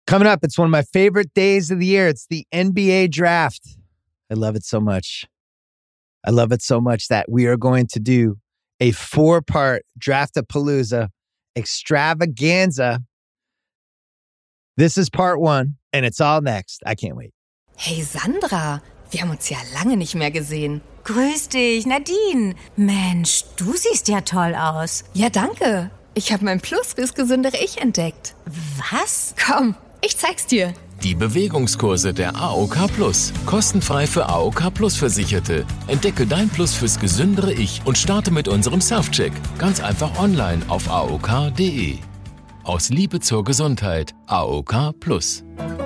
Coming up, it's one of my favorite days of the year. It's the NBA draft. I love it so much. I love it so much that we are going to do a 4-part Draftapalooza extravaganza. This is part 1, and it's all next. I can't wait. Hey Sandra, wir haben uns ja lange nicht mehr gesehen. Grüß dich, Nadine. Mensch, du siehst ja toll aus. Ja, danke. Ich habe mein Plus fürs gesündere Ich entdeckt. Was? Komm, ich zeig's dir. Die Bewegungskurse der AOK Plus. Kostenfrei für AOK Plus Versicherte. Entdecke dein Plus fürs gesündere Ich und starte mit unserem Self-Check. Ganz einfach online auf AOK.de. Aus Liebe zur Gesundheit. AOK Plus.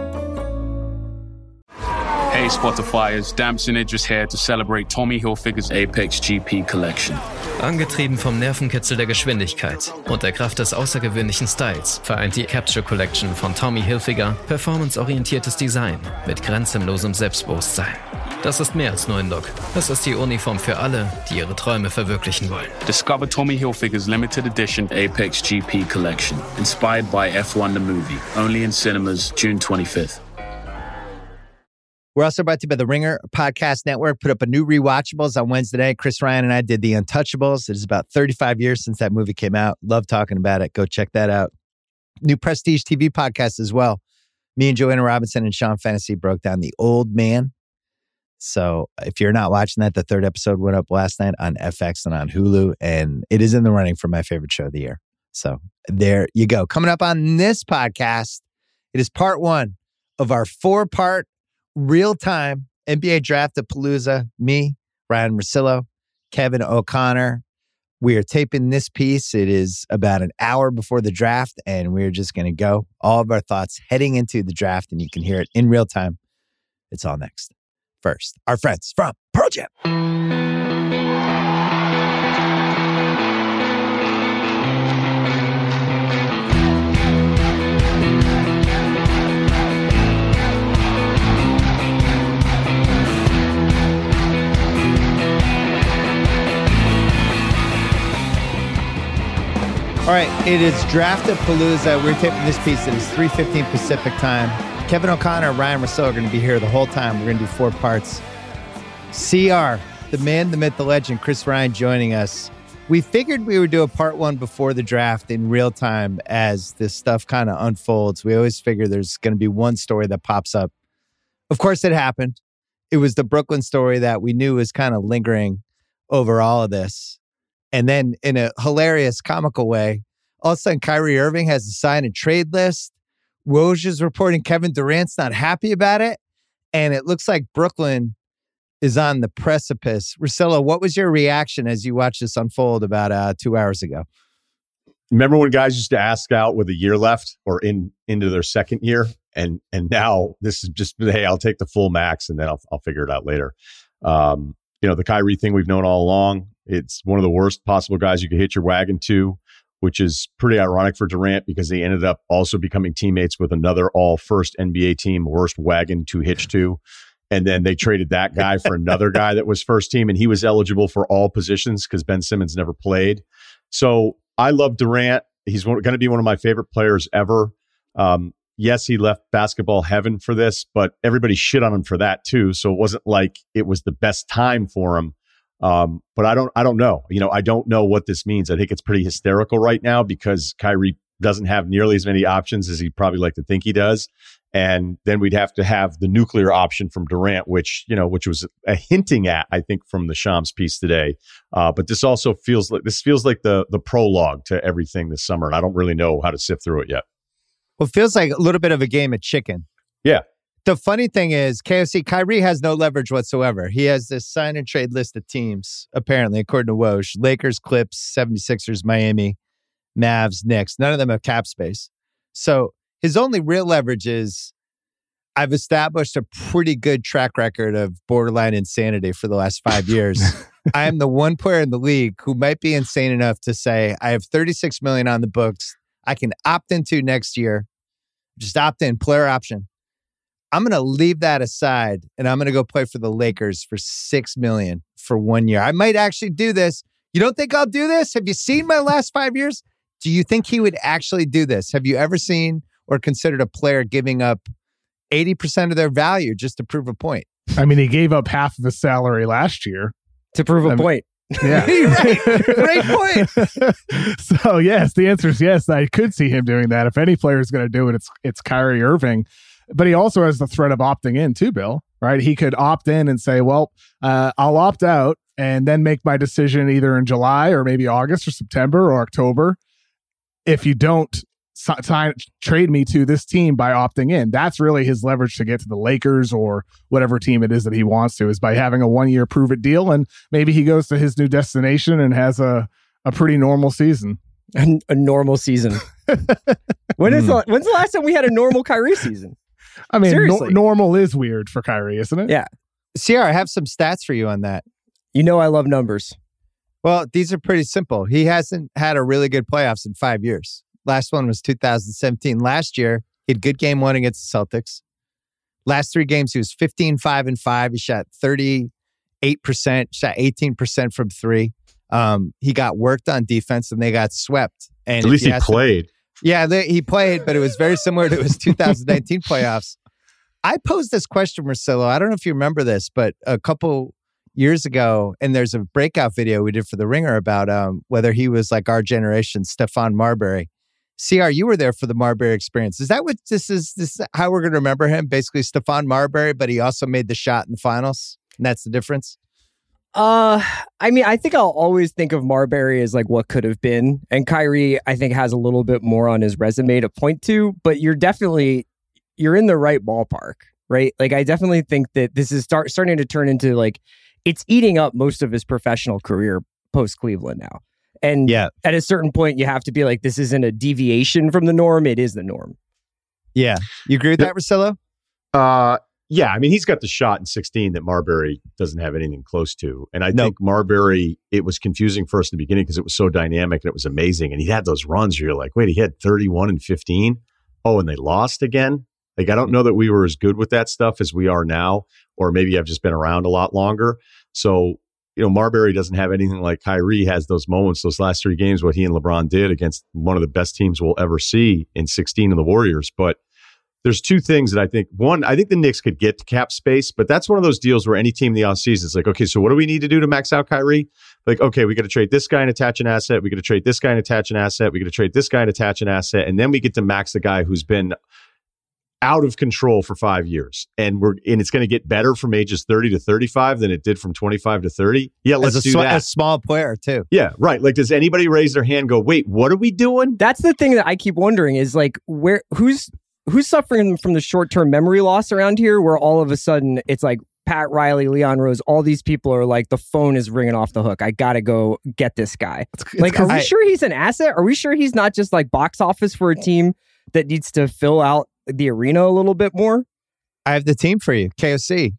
Hey Spotifyers, Damson Idris here to celebrate Tommy Hilfiger's Apex GP Collection. Angetrieben vom Nervenkitzel der Geschwindigkeit und der Kraft des außergewöhnlichen Styles vereint die Capture Collection von Tommy Hilfiger performanceorientiertes Design mit grenzenlosem Selbstbewusstsein. Das ist mehr als nur ein Look. Das ist die Uniform für alle, die ihre Träume verwirklichen wollen. Discover Tommy Hilfiger's limited edition Apex GP Collection, inspired by F1 the movie. Only in cinemas, June 25th. We're also brought to you by the Ringer Podcast Network. Put up a new Rewatchables on Wednesday night. Chris Ryan and I did The Untouchables. It is about 35 years since that movie came out. Love talking about it. Go check that out. New Prestige TV podcast as well. Me and Joanna Robinson and Sean Fennessy broke down The Old Man. So if you're not watching that, the 3rd episode went up last night on FX and on Hulu, and it is in the running for my favorite show of the year. So there you go. Coming up on this podcast, it is part 1 of our 4-part real-time NBA Draftapalooza. Me, Ryan Russillo, Kevin O'Connor. We are taping this piece. It is about an hour before the draft, and we're just going to go. All of our thoughts heading into the draft, and you can hear it in real time. It's all next. First, our friends from Pearl Jam. All right, it is Draftapalooza. We're taping this piece. It is 3:15 Pacific time. Kevin O'Connor, Ryan Russillo are going to be here the whole time. We're going to do 4 parts. CR, the man, the myth, the legend, Chris Ryan joining us. We figured we would do a part 1 before the draft in real time as this stuff kind of unfolds. We always figure there's going to be one story that pops up. Of course, it happened. It was the Brooklyn story that we knew was kind of lingering over all of this. And then in a hilarious, comical way, all of a sudden Kyrie Irving has a sign and trade list. Woj is reporting Kevin Durant's not happy about it. And it looks like Brooklyn is on the precipice. Russillo, what was your reaction as you watched this unfold about 2 hours ago? Remember when guys used to ask out with a year left or into their second year? And now this is just, hey, I'll take the full max and then I'll figure it out later. The Kyrie thing we've known all along. It's one of the worst possible guys you could hitch your wagon to, which is pretty ironic for Durant because they ended up also becoming teammates with another all-first NBA team, worst wagon to hitch to. And then they traded that guy for another guy that was first team, and he was eligible for all positions because Ben Simmons never played. So I love Durant. He's going to be one of my favorite players ever. Yes, he left basketball heaven for this, but everybody shit on him for that too. So it wasn't like it was the best time for him. But I don't know. I don't know what this means. I think it's pretty hysterical right now because Kyrie doesn't have nearly as many options as he'd probably like to think he does. And then we'd have to have the nuclear option from Durant, which was a hinting at, I think, from the Shams piece today. But this also feels like the prologue to everything this summer. And I don't really know how to sift through it yet. Well, it feels like a little bit of a game of chicken. Yeah. The funny thing is, KOC, Kyrie has no leverage whatsoever. He has this sign and trade list of teams, apparently, according to Woj. Lakers, Clips, 76ers, Miami, Mavs, Knicks. None of them have cap space. So his only real leverage is I've established a pretty good track record of borderline insanity for the last 5 years. I am the one player in the league who might be insane enough to say I have $36 million on the books I can opt into next year. Just opt in, player option. I'm going to leave that aside and I'm going to go play for the Lakers for $6 million for 1 year. I might actually do this. You don't think I'll do this? Have you seen my last 5 years? Do you think he would actually do this? Have you ever seen or considered a player giving up 80% of their value just to prove a point. I mean, he gave up half of his salary last year to prove a point. Yeah. Right. Great point. So yes, the answer is yes. I could see him doing that. If any player is going to do it, it's Kyrie Irving. But he also has the threat of opting in too, Bill, right? He could opt in and say, well, I'll opt out and then make my decision either in July or maybe August or September or October. If you don't trade me to this team by opting in, that's really his leverage to get to the Lakers or whatever team it is that he wants to, is by having a 1-year prove it deal. And maybe he goes to his new destination and has a pretty normal season. A normal season. When's the last time we had a normal Kyrie season? I mean, normal is weird for Kyrie, isn't it? Yeah. Sierra, I have some stats for you on that. You know I love numbers. Well, these are pretty simple. He hasn't had a really good playoffs in 5 years. Last one was 2017. Last year, he had good game one against the Celtics. Last 3 games, he was 15-5-5. He shot 38%, shot 18% from 3. He got worked on defense and they got swept. And at least he played. Yeah, he played, but it was very similar to his 2019 playoffs. I posed this question, Marcelo. I don't know if you remember this, but a couple years ago, and there's a breakout video we did for The Ringer about whether he was like our generation, Stephon Marbury. CR, you were there for the Marbury experience. Is that what this is how we're going to remember him? Basically, Stephon Marbury, but he also made the shot in the finals, and that's the difference? I mean, I think I'll always think of Marbury as like what could have been, and Kyrie, I think, has a little bit more on his resume to point to. But you're in the right ballpark, right? Like, I definitely think that this is starting to turn into like it's eating up most of his professional career post Cleveland now. And at a certain point, you have to be like, this isn't a deviation from the norm; it is the norm. Yeah, you agree with that, Russillo? Yeah, I mean, he's got the shot in 16 that Marbury doesn't have anything close to. And I think Marbury, it was confusing for us in the beginning because it was so dynamic and it was amazing. And he had those runs where you're like, wait, he had 31 and 15? Oh, and they lost again? Like, I don't know that we were as good with that stuff as we are now, or maybe I've just been around a lot longer. So, you know, Marbury doesn't have anything like Kyrie has those moments, those last 3 games, what he and LeBron did against one of the best teams we'll ever see in 16 of the Warriors. But there's 2 things that I think. One, I think the Knicks could get to cap space, but that's one of those deals where any team in the offseason is like, okay, so what do we need to do to max out Kyrie? Like, okay, we got to trade this guy and attach an asset. We got to trade this guy and attach an asset. We got to trade this guy and attach an asset. And then we get to max the guy who's been out of control for 5 years. And it's going to get better from ages 30 to 35 than it did from 25 to 30. Yeah, let's do that. A small player, too. Yeah, right. Like, does anybody raise their hand and go, wait, what are we doing? That's the thing that I keep wondering is like, who's suffering from the short-term memory loss around here where all of a sudden it's like Pat Riley, Leon Rose, all these people are like, the phone is ringing off the hook. I got to go get this guy. Like, are we sure he's an asset? Are we sure he's not just like box office for a team that needs to fill out the arena a little bit more? I have the team for you, KOC.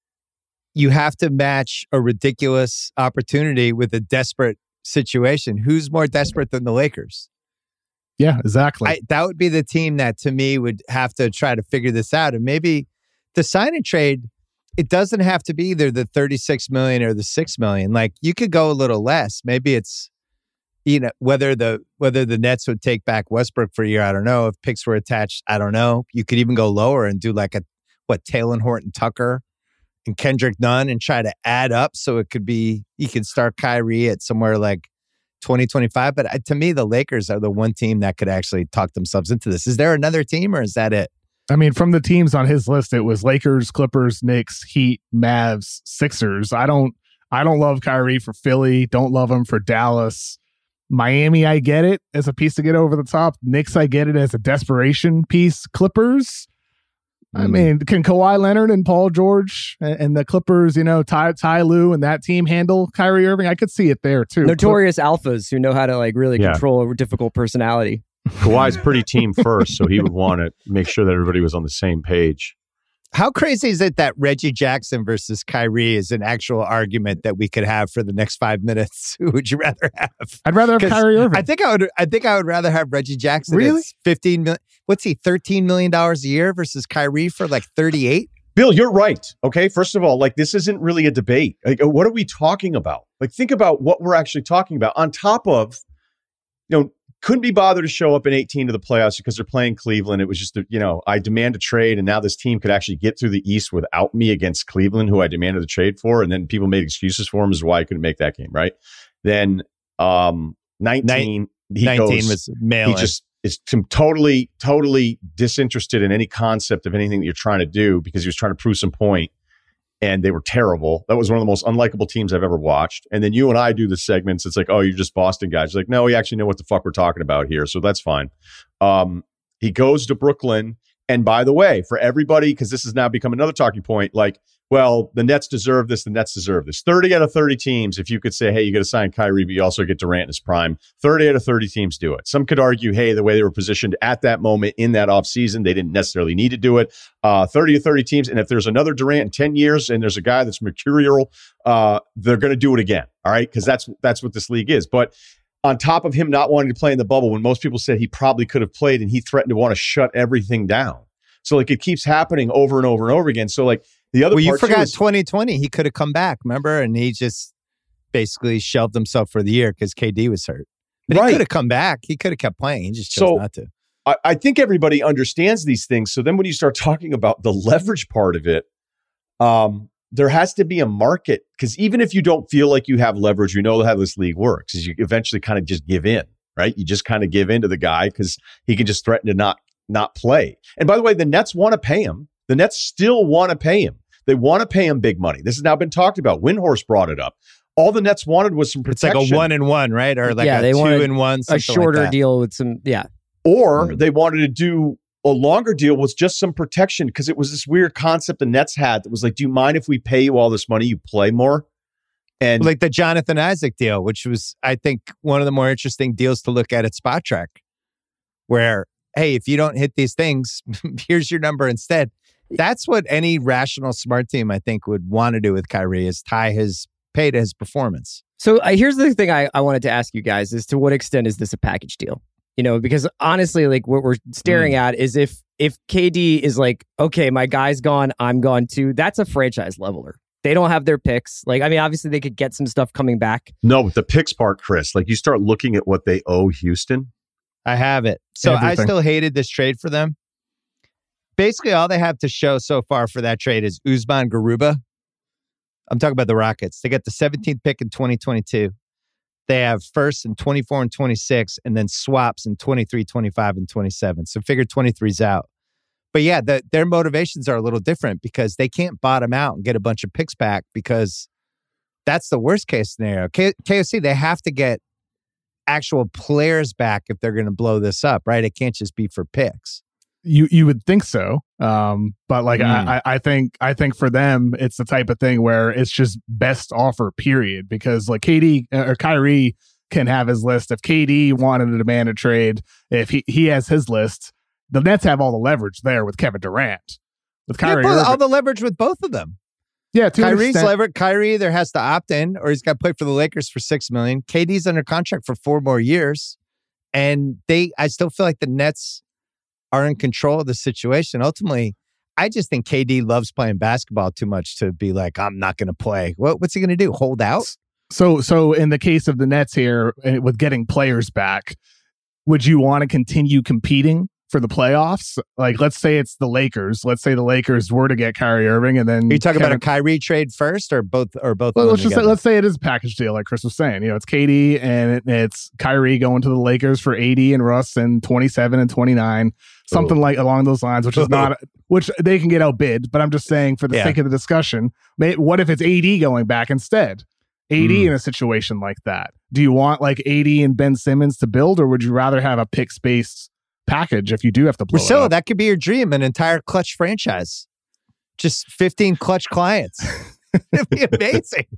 You have to match a ridiculous opportunity with a desperate situation. Who's more desperate than the Lakers? Yeah, exactly. That would be the team that, to me, would have to try to figure this out. And maybe the sign and trade, it doesn't have to be either the $36 million or the $6 million. Like, you could go a little less. Maybe it's, you know, whether the Nets would take back Westbrook for a year, I don't know. If picks were attached, I don't know. You could even go lower and do like Talen Horton-Tucker and Kendrick Nunn and try to add up so it could be, you could start Kyrie at somewhere like 2025. But to me, the Lakers are the one team that could actually talk themselves into this. Is there another team or is that it? I mean, from the teams on his list, it was Lakers, Clippers, Knicks, Heat, Mavs, Sixers. I don't love Kyrie for Philly. Don't love him for Dallas. Miami, I get it as a piece to get over the top. Knicks, I get it as a desperation piece. Clippers, I mean, can Kawhi Leonard and Paul George and the Clippers, you know, Ty Lue and that team handle Kyrie Irving? I could see it there too. Notorious alphas who know how to like really control a difficult personality. Kawhi's pretty team first, so he would want to make sure that everybody was on the same page. How crazy is it that Reggie Jackson versus Kyrie is an actual argument that we could have for the next 5 minutes? Who would you rather have? I'd rather have Kyrie Irving. I think I would rather have Reggie Jackson. Really? 15 million. What's he? $13 million a year versus Kyrie for like 38. Bill, you're right. Okay. First of all, like, this isn't really a debate. Like, what are we talking about? Like, think about what we're actually talking about. On top of, you know, couldn't be bothered to show up in 18 to the playoffs because they're playing Cleveland. It was just, I demand a trade, and now this team could actually get through the East without me against Cleveland, who I demanded the trade for. And then people made excuses for him as to why I couldn't make that game, right? Then 19 was mailing. He just is totally disinterested in any concept of anything that you're trying to do because he was trying to prove some point. And they were terrible. That was one of the most unlikable teams I've ever watched. And then you and I do the segments. It's like, oh, you're just Boston guys. You're like, no, we actually know what the fuck we're talking about here. So that's fine. He goes to Brooklyn. And by the way, for everybody, because this has now become another talking point, like, well, the Nets deserve this. The Nets deserve this. 30 out of 30 teams, if you could say, hey, you got to sign Kyrie, but you also get Durant in his prime, 30 out of 30 teams do it. Some could argue, hey, the way they were positioned at that moment in that offseason, they didn't necessarily need to do it. 30 to 30 teams. And if there's another Durant in 10 years and there's a guy that's mercurial, they're going to do it again. All right. Because that's what this league is. But on top of him not wanting to play in the bubble, when most people said he probably could have played, and he threatened to want to shut everything down. So like it keeps happening over and over and over again. So like the other part, you forgot 2020. He could have come back, remember? And he just basically shelved himself for the year because KD was hurt. But he could have come back. He could have kept playing. He just chose not to. I think everybody understands these things. So then when you start talking about the leverage part of it, there has to be a market, because even if you don't feel like you have leverage, you know how this league works, is you eventually kind of just give in, right? You just kind of give in to the guy because he can just threaten to not play. And by the way, the Nets want to pay him. The Nets still want to pay him. They want to pay him big money. This has now been talked about. Windhorst brought it up. All the Nets wanted was some protection. It's like a 1-and-1, right? Or like a 2-and-1, a shorter like deal with some, Or they wanted to do a longer deal with just some protection, because it was this weird concept the Nets had that was like, do you mind if we pay you all this money, you play more? And like the Jonathan Isaac deal, which was, I think, one of the more interesting deals to look at Spot Track, where, hey, if you don't hit these things, here's your number instead. That's what any rational, smart team, I think, would want to do with Kyrie, is tie his pay to his performance. So here's the thing I wanted to ask you guys, is to what extent is this a package deal? Because honestly, like what we're staring at is if KD is like, okay, my guy's gone, I'm gone too, that's a franchise leveler. They don't have their picks. Like, I mean, obviously they could get some stuff coming back. No, but the picks part, Chris, like you start looking at what they owe Houston. I have it. So everything. I still hated this trade for them. Basically, all they have to show so far for that trade is Usman Garuba. I'm talking about the Rockets. They got the 17th pick in 2022. They have first in 24 and 26, and then swaps in 23, 25, and 27. So figure 23's out. But yeah, their motivations are a little different, because they can't bottom out and get a bunch of picks back, because that's the worst case scenario. KOC, they have to get actual players back if they're going to blow this up, right? It can't just be for picks. You would think so, but like I think for them it's the type of thing where it's just best offer, period. Because like KD or Kyrie can have his list. If KD wanted to demand a trade, if he has his list, the Nets have all the leverage there with Kevin Durant. With Kyrie, all the leverage with both of them. Yeah, Kyrie's leverage. Kyrie either has to opt in or he's got to play for the Lakers for $6 million. KD's under contract for 4 more years, and I still feel like the Nets are in control of the situation. Ultimately, I just think KD loves playing basketball too much to be like, I'm not going to play. What's he going to do? Hold out? So in the case of the Nets here, with getting players back, would you want to continue competing for the playoffs? Like, let's say it's the Lakers. Let's say the Lakers were to get Kyrie Irving, and then are you talking about a Kyrie trade first, or both? Well, let's say it is a package deal, like Chris was saying. It's KD and it's Kyrie going to the Lakers for 80 and Russ and 27 and 29, something like along those lines, which is not which they can get outbid. But I'm just saying, for the sake of the discussion, what if it's AD going back instead? AD in a situation like that. Do you want like AD and Ben Simmons to build, or would you rather have a pick space package if you do have to blow Priscilla, that could be your dream, an entire Clutch franchise. Just 15 Clutch clients. It'd be amazing.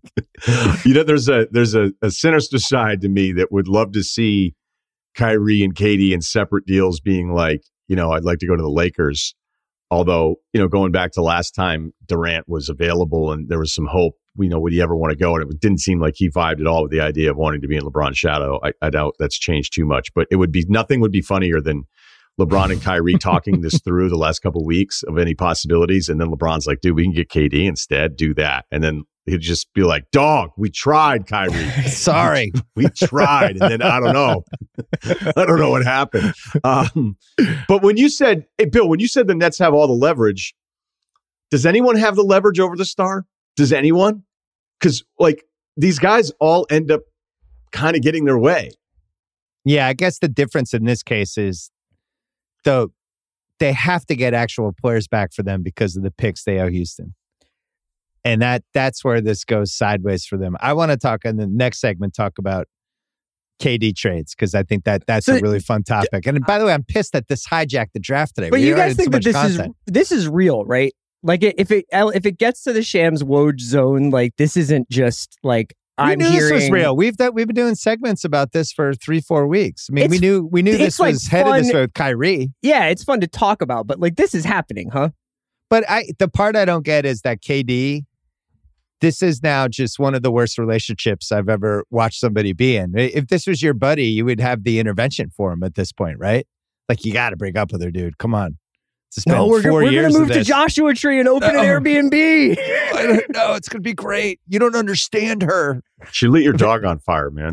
There's a sinister side to me that would love to see Kyrie and KD in separate deals, being like, I'd like to go to the Lakers. Although, going back to last time Durant was available and there was some hope, would he ever want to go? And it didn't seem like he vibed at all with the idea of wanting to be in LeBron's shadow. I doubt that's changed too much, but nothing would be funnier than LeBron and Kyrie talking this through the last couple of weeks of any possibilities. And then LeBron's like, dude, we can get KD instead, do that. And then he'd just be like, dog, we tried, Kyrie. Sorry. we tried. And then I don't know. I don't know what happened. But when you said, hey, Bill, when you said the Nets have all the leverage, does anyone have the leverage over the Star? Does anyone? Because like these guys all end up kind of getting their way. Yeah, I guess the difference in this case is though they have to get actual players back for them because of the picks they owe Houston. And that's where this goes sideways for them. I want to talk in the next segment, talk about KD trades, because I think that's a really fun topic. And by the way, I'm pissed that this hijacked the draft today. But you guys think that this is real, right? Like if it gets to the Shams Woj zone, like this isn't just like I'm hearing this was real. We've been doing segments about this for 3-4 weeks. I mean, we knew this was headed this way with Kyrie. Yeah, it's fun to talk about, but like this is happening, huh? But the part I don't get is that KD, this is now just one of the worst relationships I've ever watched somebody be in. If this was your buddy, you would have the intervention for him at this point, right? Like, you got to break up with her, dude. Come on. No, we're going to move to Joshua Tree and open an Airbnb. I don't know. It's going to be great. You don't understand her. She lit your dog on fire, man.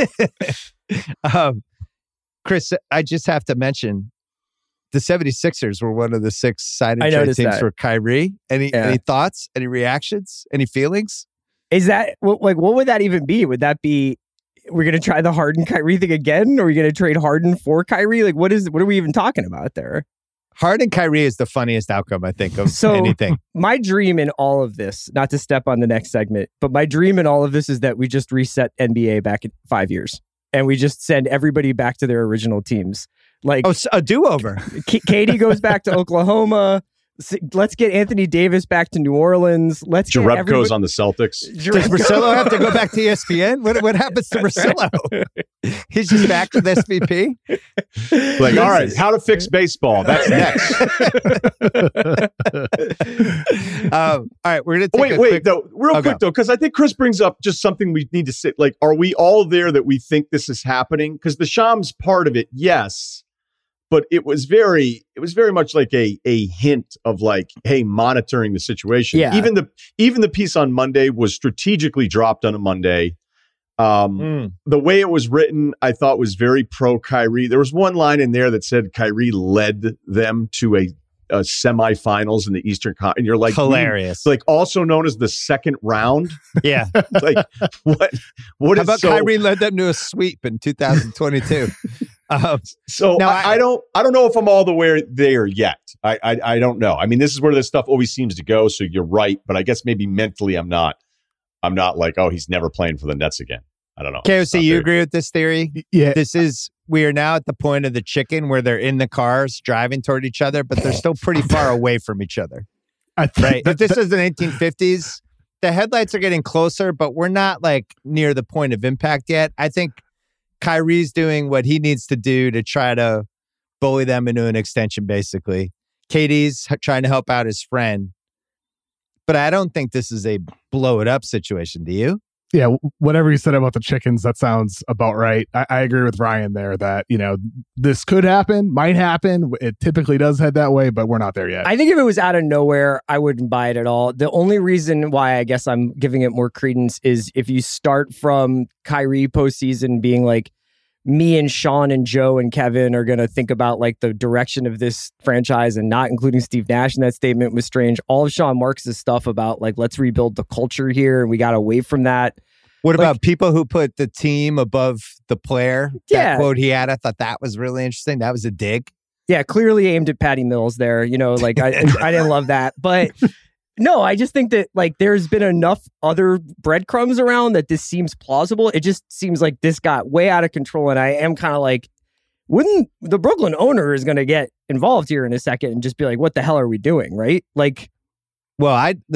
Chris, I just have to mention, the 76ers were one of the 6 signed and trade teams for Kyrie. Any thoughts? Any reactions? Any feelings? Is that what would that even be? Would that be we're going to try the Harden Kyrie thing again? Or are we going to trade Harden for Kyrie? Like what are we even talking about there? Harden Kyrie is the funniest outcome, I think, of anything. My dream in all of this, not to step on the next segment, but my dream in all of this is that we just reset NBA back in 5 years and we just send everybody back to their original teams. Like a do-over. KD goes back to Oklahoma. Let's get Anthony Davis back to New Orleans. Let's get Jerebko's on the Celtics. Does Russillo have to go back to ESPN? What happens to Russillo? He's just back with SVP? Like, all right, how to fix baseball. That's next. All right, we're going to take real quick, because I think Chris brings up just something we need to say. Like, are we all there that we think this is happening? Because the Shams part of it, yes. But it was very much like a hint of like, hey, monitoring the situation. Yeah. Even the piece on Monday was strategically dropped on a Monday. The way it was written, I thought was very pro Kyrie. There was one line in there that said Kyrie led them to a semifinals in the Eastern Conference. And you're like, hilarious. Like also known as the second round. Yeah. Like what? How about Kyrie led them to a sweep in 2022? So now I don't know if I'm all the way there yet. I don't know. I mean, this is where this stuff always seems to go. So you're right, but I guess maybe mentally I'm not like, oh, he's never playing for the Nets again. I don't know. KOC, you agree with this theory? Yeah. We are now at the point of the chicken where they're in the cars driving toward each other, but they're still pretty far away from each other. Right? If this is the 1950s, the headlights are getting closer, but we're not like near the point of impact yet. I think Kyrie's doing what he needs to do to try to bully them into an extension, basically. KD's trying to help out his friend. But I don't think this is a blow it up situation. Do you? Yeah, whatever you said about the chickens, that sounds about right. I agree with Ryan there that, this could happen, might happen. It typically does head that way, but we're not there yet. I think if it was out of nowhere, I wouldn't buy it at all. The only reason why I guess I'm giving it more credence is if you start from Kyrie postseason being like, me and Sean and Joe and Kevin are going to think about like the direction of this franchise and not including Steve Nash in that statement was strange. All of Sean Marks' stuff about like, let's rebuild the culture here and we got away from that. What about people who put the team above the player? Yeah. That quote he had, I thought that was really interesting. That was a dig. Yeah, clearly aimed at Patty Mills there. Like I didn't love that. But no, I just think that like there's been enough other breadcrumbs around that this seems plausible. It just seems like this got way out of control. And I am kind of like, wouldn't the Brooklyn owner is going to get involved here in a second and just be like, what the hell are we doing? Right? Like, well,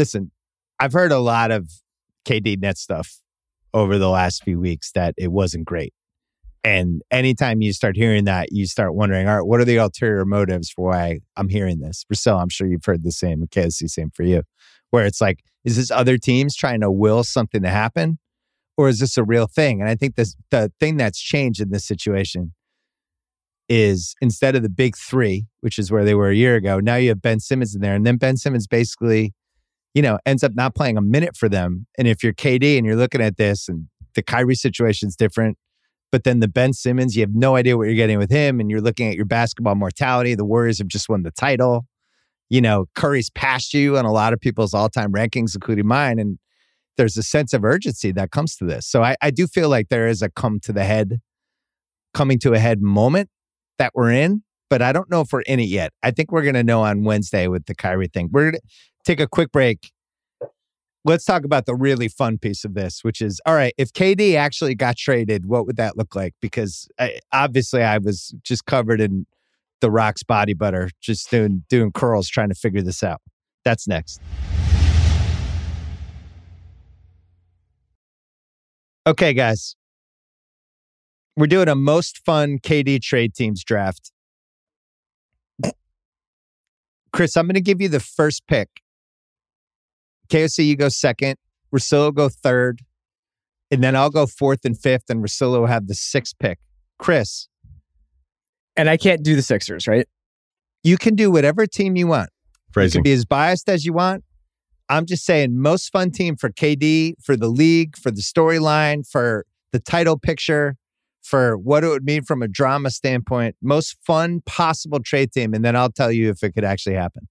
I've heard a lot of KD Net stuff over the last few weeks that it wasn't great. And anytime you start hearing that, you start wondering, all right, what are the ulterior motives for why I'm hearing this? Priscilla, I'm sure you've heard the same. And KSC, same for you. Where it's like, is this other teams trying to will something to happen? Or is this a real thing? And I think the thing that's changed in this situation is instead of the big three, which is where they were a year ago, now you have Ben Simmons in there. And then Ben Simmons basically, ends up not playing a minute for them. And if you're KD and you're looking at this and the Kyrie situation's different, but then the Ben Simmons, you have no idea what you're getting with him. And you're looking at your basketball mortality. The Warriors have just won the title. Curry's passed you on a lot of people's all-time rankings, including mine. And there's a sense of urgency that comes to this. So I do feel like there is a coming to a head moment that we're in, but I don't know if we're in it yet. I think we're going to know on Wednesday with the Kyrie thing. We're going to take a quick break. Let's talk about the really fun piece of this, which is, all right, if KD actually got traded, what would that look like? Because obviously I was just covered in The Rock's body butter, just doing curls, trying to figure this out. That's next. Okay, guys. We're doing a most fun KD trade teams draft. Chris, I'm going to give you the first pick. KOC, you go second. Russillo go third. And then I'll go fourth and fifth, and Russillo will have the sixth pick. Chris. And I can't do the Sixers, right? You can do whatever team you want. Phrasing. You can be as biased as you want. I'm just saying, most fun team for KD, for the league, for the storyline, for the title picture, for what it would mean from a drama standpoint. Most fun possible trade team, and then I'll tell you if it could actually happen.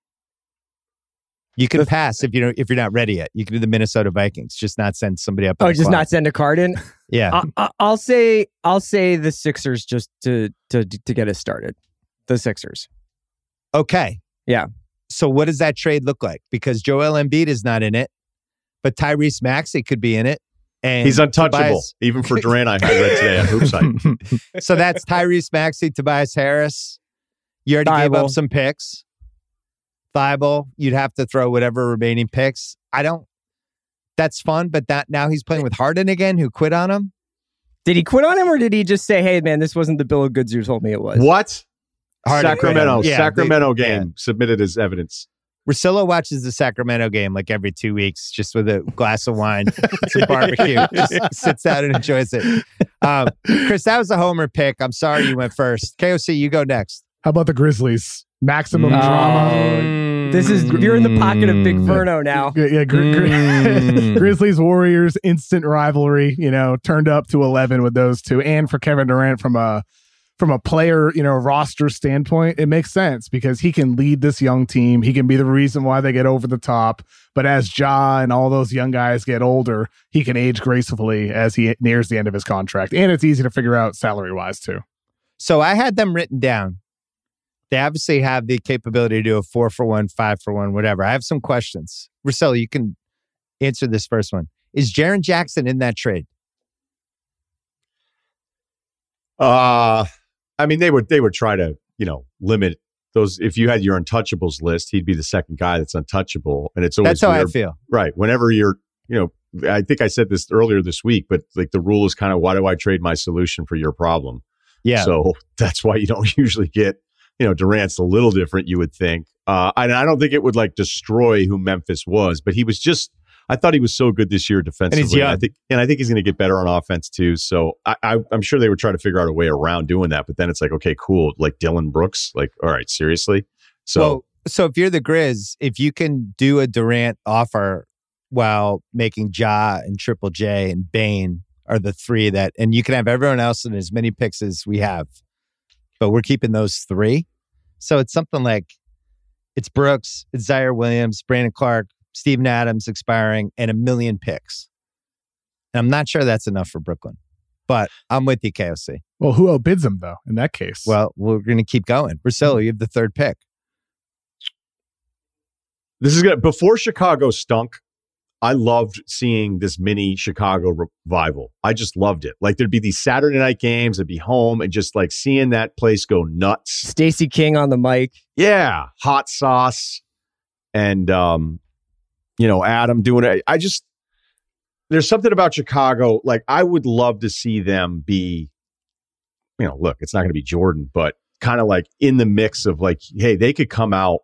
You can pass if you're not ready yet. You can do the Minnesota Vikings, just not send somebody up. Oh, just not send a card in. Yeah, I'll say the Sixers just to get us started. The Sixers. Okay. Yeah. So what does that trade look like? Because Joel Embiid is not in it, but Tyrese Maxey could be in it. And he's untouchable, even for Durant. I read today on Hoopsite. So that's Tyrese Maxey, Tobias Harris. You already gave up some picks. Thibault, you'd have to throw whatever remaining picks. That's fun, but now he's playing with Harden again, who quit on him. Did he quit on him, or did he just say, "Hey, man, this wasn't the bill of goods you told me it was"? What? Harden Sacramento game submitted as evidence. Russillo watches the Sacramento game like every 2 weeks, just with a glass of wine, some barbecue, just sits down and enjoys it. Chris, that was a homer pick. I'm sorry you went first. KOC, you go next. How about the Grizzlies? Maximum drama. You're in the pocket of Big Verno now. Yeah, Grizzlies Warriors instant rivalry. Turned up to 11 with those two, and for Kevin Durant from a player roster standpoint, it makes sense because he can lead this young team. He can be the reason why they get over the top. But as Ja and all those young guys get older, he can age gracefully as he nears the end of his contract, and it's easy to figure out salary wise too. So I had them written down. They obviously have the capability to do a 4-for-1, 5-for-1, whatever. I have some questions. Russillo, you can answer this first one. Is Jaren Jackson in that trade? I mean, they would try to, limit those. If you had your untouchables list, he'd be the second guy that's untouchable. And it's always that's how I feel. Right. Whenever you're, I think I said this earlier this week, but like the rule is kind of, why do I trade my solution for your problem? Yeah. So that's why you don't usually get, Durant's a little different, you would think. And I don't think it would like destroy who Memphis was, but he was just, I thought he was so good this year defensively. And he's young. I think he's going to get better on offense too. So I'm sure they would try to figure out a way around doing that. But then it's like, okay, cool. Like Dylan Brooks, like, all right, seriously. So if you're the Grizz, if you can do a Durant offer while making Ja and Triple J and Bane are the three that, and you can have everyone else in as many picks as we have, but we're keeping those three. So it's something like it's Brooks, it's Zaire Williams, Brandon Clark, Steven Adams expiring, and 1 million picks. And I'm not sure that's enough for Brooklyn, but I'm with you, KOC. Well, who outbids them though in that case? Well, we're going to keep going. Russillo, you have the third pick. This is good. Before Chicago stunk, I loved seeing this mini Chicago revival. I just loved it. Like there'd be these Saturday night games, I'd be home and just like seeing that place go nuts. Stacey King on the mic. Yeah. Hot sauce. And, Adam doing it. There's something about Chicago. Like I would love to see them be, look, it's not going to be Jordan, but kind of like in the mix of like, hey, they could come out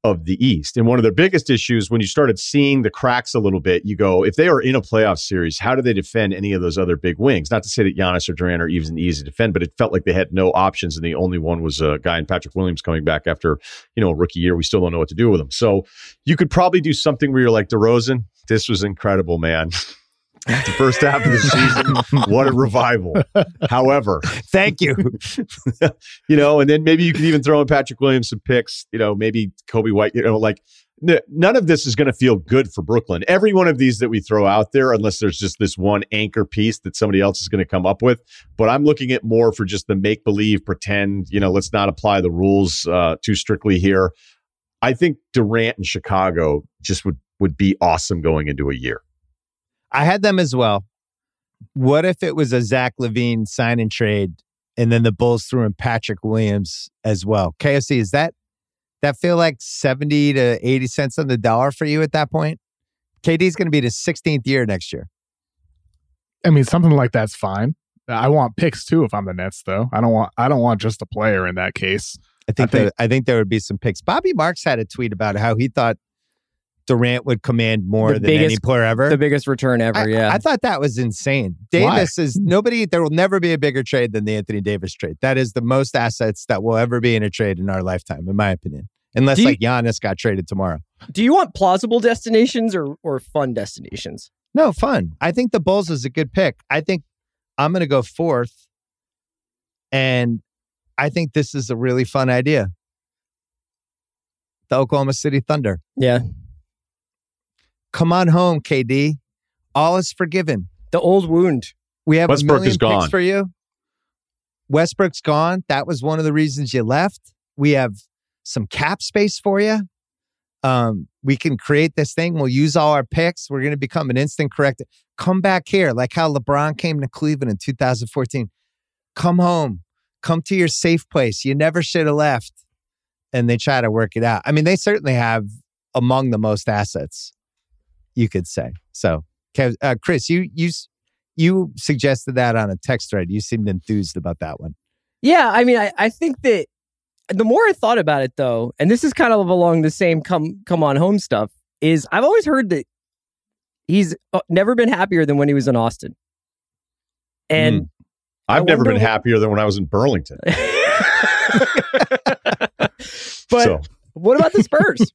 of the East. And one of their biggest issues, when you started seeing the cracks a little bit, you go, if they are in a playoff series, how do they defend any of those other big wings? Not to say that Giannis or Durant are even easy to defend, but it felt like they had no options, and the only one was a guy in Patrick Williams coming back after, a rookie year. We still don't know what to do with him. So you could probably do something where you're like, DeRozan, this was incredible, man. The first half of the season, what a revival. However, thank you. And then maybe you could even throw in Patrick Williams some picks, maybe Kobe White, none of this is going to feel good for Brooklyn. Every one of these that we throw out there, unless there's just this one anchor piece that somebody else is going to come up with. But I'm looking at more for just the make-believe, pretend, let's not apply the rules too strictly here. I think Durant in Chicago just would be awesome going into a year. I had them as well. What if it was a Zach LaVine sign and trade, and then the Bulls threw in Patrick Williams as well? KFC, is that feel like 70 to 80 cents on the dollar for you at that point? KD's going to be the 16th year next year. I mean, something like that's fine. I want picks too if I'm the Nets, though. I don't want just a player in that case. I think there would be some picks. Bobby Marks had a tweet about how he thought Durant would command more than any player ever. The biggest return ever, I thought that was insane. Davis is nobody. There will never be a bigger trade than the Anthony Davis trade. That is the most assets that will ever be in a trade in our lifetime, in my opinion. Unless Giannis got traded tomorrow. Do you want plausible destinations or fun destinations? No, fun. I think the Bulls is a good pick. I think I'm going to go fourth. And I think this is a really fun idea. The Oklahoma City Thunder. Yeah. Come on home, KD. All is forgiven. The old wound. We have Westbrook a million is gone. picks for you. Westbrook's gone. That was one of the reasons you left. We have some cap space for you. We can create this thing. We'll use all our picks. We're going to become an instant corrector. Come back here, like how LeBron came to Cleveland in 2014. Come home. Come to your safe place. You never should have left. And they try to work it out. I mean, they certainly have among the most assets, you could say. So, Chris, you suggested that on a text thread. You seemed enthused about that one. Yeah, I mean, I think that the more I thought about it, though, and this is kind of along the same come on home stuff, is I've always heard that he's never been happier than when he was in Austin. And I've never been happier than when I was in Burlington. But what about the Spurs?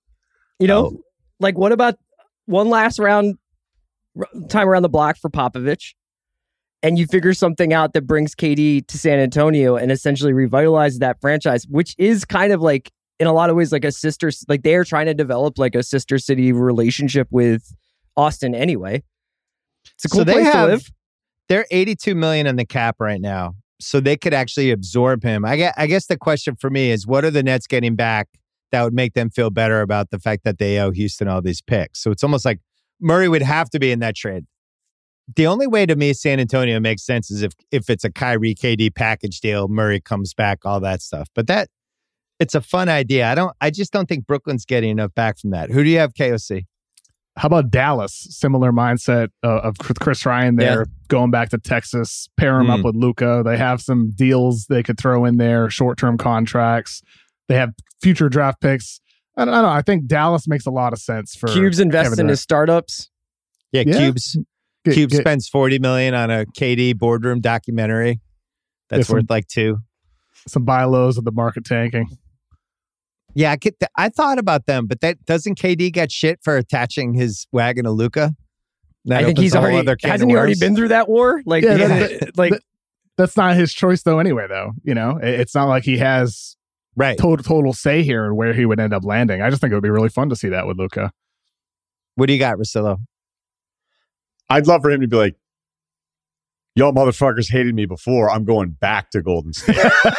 What about one last time around the block for Popovich, and you figure something out that brings KD to San Antonio and essentially revitalizes that franchise, which is kind of like, in a lot of ways, like a sister, like they are trying to develop like a sister city relationship with Austin anyway. It's a cool place to live. They're $82 million in the cap right now, so they could actually absorb him. I guess the question for me is, what are the Nets getting back that would make them feel better about the fact that they owe Houston all these picks? So it's almost like Murray would have to be in that trade. The only way to me San Antonio makes sense is if it's a Kyrie KD package deal, Murray comes back, all that stuff. But it's a fun idea. I just don't think Brooklyn's getting enough back from that. Who do you have, KOC? How about Dallas? Similar mindset of Chris Ryan there, going back to Texas, pair him up with Luka. They have some deals they could throw in there, short-term contracts. They have future draft picks. I don't know. I think Dallas makes a lot of sense for Cubes invests in his startups. Yeah. Cubes spends $40 million on a KD boardroom documentary. That's worth like $2 million. Some buy lows of the market tanking. Yeah, I thought about them, but doesn't KD get shit for attaching his wagon to Luka? I think he's already been through that war? That's not his choice though. Anyway, though, it's not like he has total say here and where he would end up landing. I just think it would be really fun to see that with Luka. What do you got, Russillo? I'd love for him to be like, y'all motherfuckers hated me before. I'm going back to Golden State.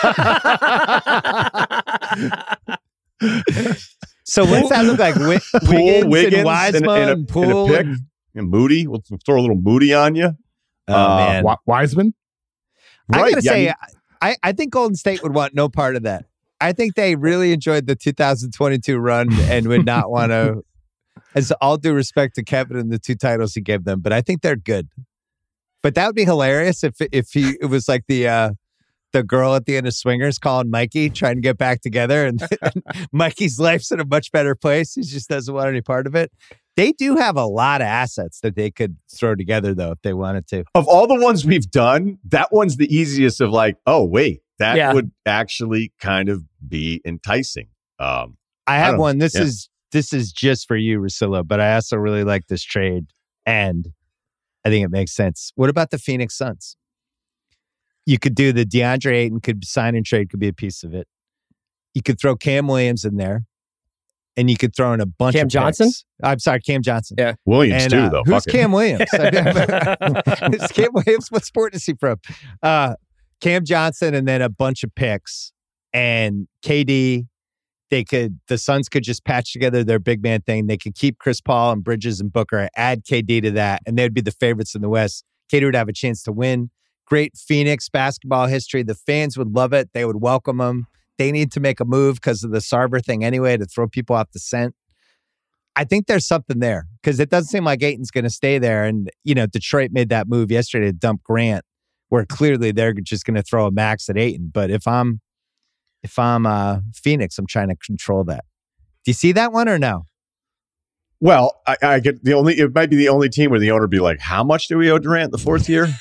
So what's that look like? Wiggins and Wiseman and Poole and a pick and Moody. We'll throw a little Moody on you. Oh man, Wiseman. Right. I gotta say, I think Golden State would want no part of that. I think they really enjoyed the 2022 run and would not want to. As all due respect to Kevin and the 2 titles he gave them, but I think they're good. But that would be hilarious if it was like the the girl at the end of Swingers calling Mikey, trying to get back together. And Mikey's life's in a much better place. He just doesn't want any part of it. They do have a lot of assets that they could throw together, though, if they wanted to. Of all the ones we've done, that one's the easiest of like, oh, wait, that would actually kind of be enticing. I have one. This is just for you, Russillo, but I also really like this trade, and I think it makes sense. What about the Phoenix Suns? You could do the DeAndre Ayton could sign and trade, could be a piece of it. You could throw Cam Williams in there, and you could throw in a bunch of Johnson? picks. I'm sorry, Cam Johnson. Yeah. Williams and, too, though. Who's Cam Williams? Is Cam Williams? What sport is he from? Cam Johnson, and then a bunch of picks. And KD, the Suns could just patch together their big man thing. They could keep Chris Paul and Bridges and Booker, add KD to that, and they'd be the favorites in the West. KD would have a chance to win. Great Phoenix basketball history. The fans would love it. They would welcome them. They need to make a move because of the Sarver thing anyway, to throw people off the scent. I think there's something there because it doesn't seem like Ayton's going to stay there. And, Detroit made that move yesterday to dump Grant, where clearly they're just going to throw a max at Ayton. But if I'm Phoenix, I'm trying to control that. Do you see that one or no? Well, I get it might be the only team where the owner would be like, how much do we owe Durant the fourth year?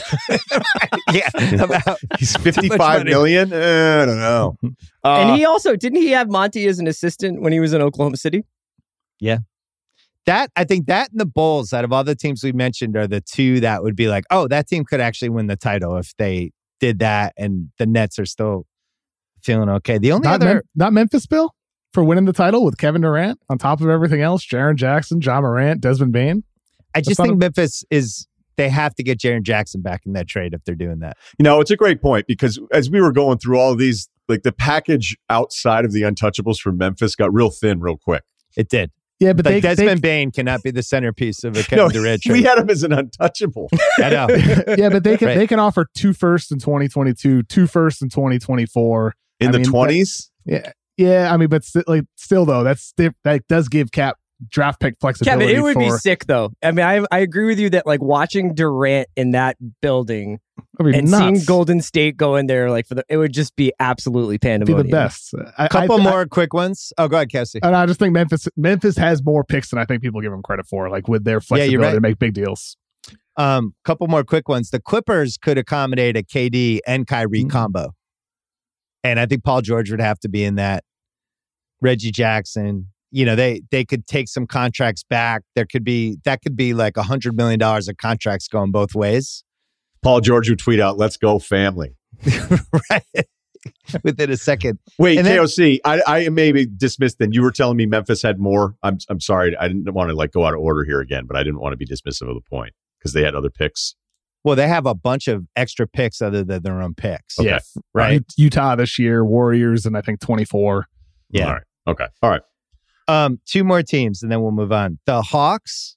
Yeah. He's $55 million. I don't know. And he also, didn't he have Monty as an assistant when he was in Oklahoma City? Yeah. I think that and the Bulls, out of all the teams we mentioned, are the two that would be like, oh, that team could actually win the title if they did that, and the Nets are still feeling okay. The only not Memphis, Bill? For winning the title with Kevin Durant on top of everything else, Jaren Jackson, John Morant, Desmond Bane. I just think Memphis they have to get Jaren Jackson back in that trade if they're doing that. It's a great point because as we were going through all of these, like the package outside of the untouchables for Memphis got real thin real quick. It did. Yeah, but Desmond Bane cannot be the centerpiece of a Kevin Durant trade. We had him as an untouchable. I know. Yeah, but they can offer 2 firsts in 2022, 2 firsts in 2024. In the 20s? Yeah, I mean, but still though, that does give Cap draft pick flexibility. Kevin, it would be sick though. I mean, I agree with you that like watching Durant in that building and seeing Golden State go in there it would just be absolutely pandemonium. Be the best. A couple more quick ones. Oh, go ahead, Cassie. And I just think Memphis has more picks than I think people give them credit for, like with their flexibility to make big deals. Couple more quick ones. The Clippers could accommodate a KD and Kyrie combo. And I think Paul George would have to be in that. Reggie Jackson, they could take some contracts back. That could be like $100 million of contracts going both ways. Paul George would tweet out, "Let's go, family." Right. Within a second. Wait, and KOC, I maybe dismissed then. You were telling me Memphis had more. I'm sorry. I didn't want to go out of order here again, but I didn't want to be dismissive of the point because they had other picks. Well, they have a bunch of extra picks other than their own picks. Okay. Yeah. Right. Utah this year, Warriors, and I think 24. Yeah. All right. Okay. All right. 2 more teams, and then we'll move on. The Hawks,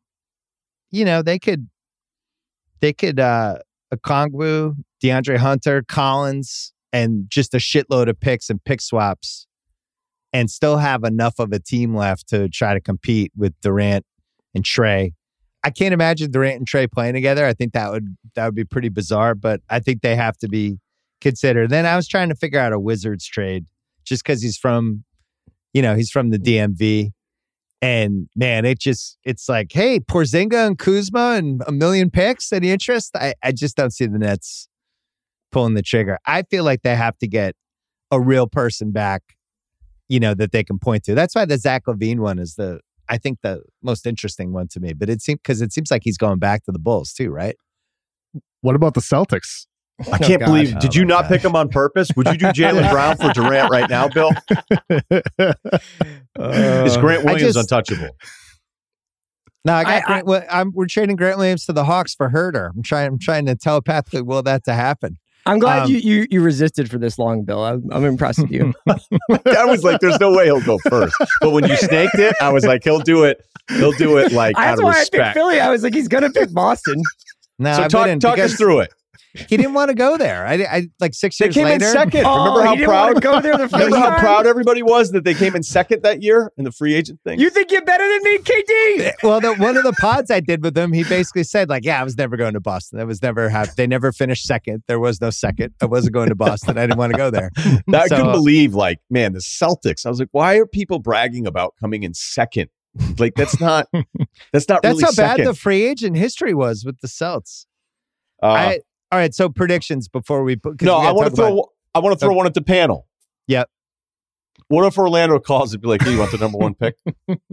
they could Okongwu, DeAndre Hunter, Collins, and just a shitload of picks and pick swaps, and still have enough of a team left to try to compete with Durant and Trey. I can't imagine Durant and Trey playing together. I think that would be pretty bizarre, but I think they have to be considered. Then I was trying to figure out a Wizards trade just because he's from the DMV. And man, it's like, hey, Porzingis and Kuzma and a million picks. Any interest? I just don't see the Nets pulling the trigger. I feel like they have to get a real person back, that they can point to. That's why the Zach LaVine one is I think the most interesting one to me, but it seems like he's going back to the Bulls too, right? What about the Celtics? I can't believe. Did you not pick him on purpose? Would you do Jaylen Brown for Durant right now, Bill? Is Grant Williams untouchable? No, we're trading Grant Williams to the Hawks for Herter. I'm trying to telepathically will that to happen. I'm glad you resisted for this long, Bill. I'm impressed with you. I was like, there's no way he'll go first. But when you snaked it, I was like, he'll do it. He'll do it like out of respect. I picked Philly. I was like, he's gonna pick Boston. No, so talk us through it. He didn't want to go there. I like 6 They years came later. in second. Oh, Remember he didn't how want to proud? go there the first Remember how time? proud everybody was that they came in second that year in the free agent thing? You think you're better than me, KD? Well, one of the pods I did with him, he basically said, like, yeah, I was never going to Boston. That was never they never finished second. There was no second. I wasn't going to Boston. I didn't want to go there. I couldn't believe, like, man, the Celtics. I was like, why are people bragging about coming in second? Like, that's not That's really how second. bad the free agent history was with the Celts. All right, so predictions before we put. No, I want to throw one at the panel. Yep. What if Orlando calls and be like, hey, you want the number one pick?